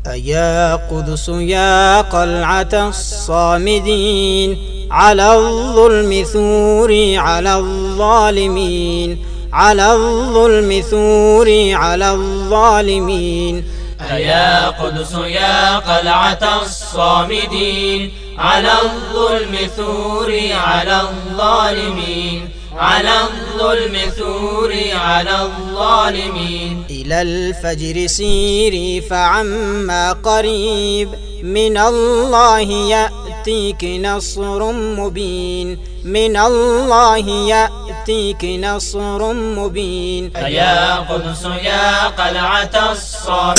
أيا قدس يا قلعة الصامدين، على الظلم ثوري على الظالمين، على الظلم ثوري على الظالمين. أيا قدس يا قلعة الصامدين، على الظلم ثوري على الظالمين، على الظلم ثوري على الظالمين. إلى الفجر سيري فعما قريب، من الله يأتيك نصر مبين، من الله يأتيك نصر مبين. أيا قدس يا قلعة الصامدين،